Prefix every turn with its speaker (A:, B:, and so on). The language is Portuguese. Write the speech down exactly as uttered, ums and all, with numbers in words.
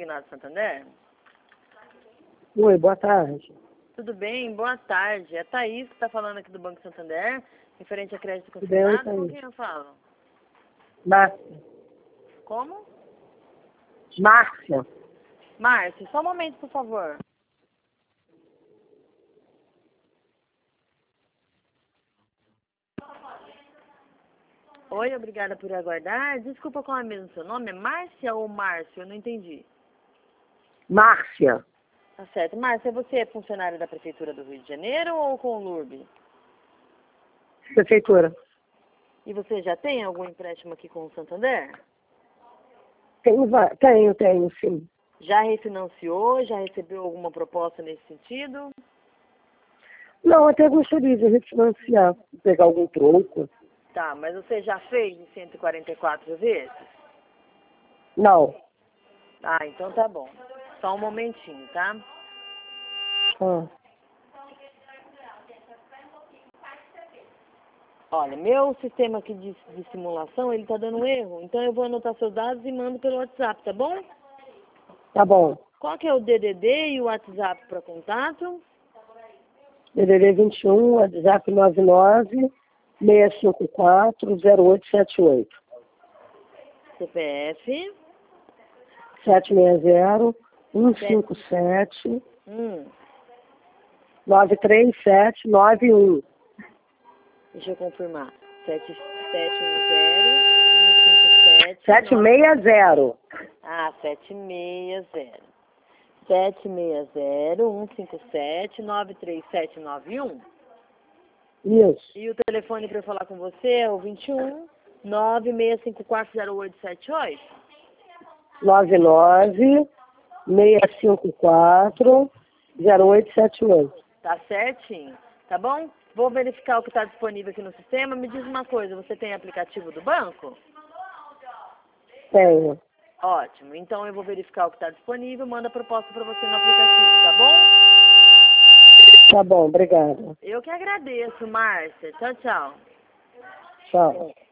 A: Consignado Santander?
B: Oi, boa tarde.
A: Tudo bem? Boa tarde. É a Thaís que está falando aqui do Banco Santander, referente a crédito
B: Tudo bem,
A: consignado. Com
B: Thaís?
A: quem eu falo?
B: Márcia.
A: Como?
B: Márcia.
A: Márcio, só um momento, por favor. Oi, obrigada por aguardar. Desculpa, qual é mesmo o seu nome? É Márcia ou Márcio? Eu não entendi.
B: Márcia.
A: Tá certo. Márcia, você é funcionária da Prefeitura do Rio de Janeiro ou com o L U R B?
B: Prefeitura.
A: E você já tem algum empréstimo aqui com o Santander?
B: Tenho, va- tenho, tenho, sim.
A: Já refinanciou? Já recebeu alguma proposta nesse sentido?
B: Não, até gostaria de refinanciar, pegar algum troco.
A: Tá, mas você já fez em cento e quarenta e quatro vezes?
B: Não.
A: Ah, então tá bom. Só um momentinho, tá?
B: Ah,
A: Olha, meu sistema aqui de, de simulação, ele tá dando um erro. Então eu vou anotar seus dados e mando pelo WhatsApp, tá bom?
B: tá bom.
A: Qual que é o D D D e o WhatsApp para contato?
B: D D D vinte e um, WhatsApp nove nove, seis cinco quatro, zero oito sete oito.
A: C P F?
B: sete seis zero, um cinco sete,
A: Hum,
B: nove três sete nove um.
A: deixa eu confirmar. sete sete um zero, um cinco sete,
B: sete
A: nove...
B: seis zero.
A: Ah, sete seis zero. sete seis zero, um cinco sete, nove três sete nove um.
B: Isso.
A: E o telefone para eu falar com você é o vinte e um, nove seis cinco quatro, zero oito sete oito.
B: nove nove, seis cinco quatro, zero oito sete oito.
A: Tá certinho, tá bom? Vou verificar o que está disponível aqui no sistema. Me diz uma coisa, você tem aplicativo do banco?
B: Tenho.
A: Ótimo, então eu vou verificar o que está disponível, manda a proposta para você no aplicativo, tá bom?
B: Tá bom, obrigada.
A: Eu que agradeço, Márcia. Tchau, tchau.
B: Tchau.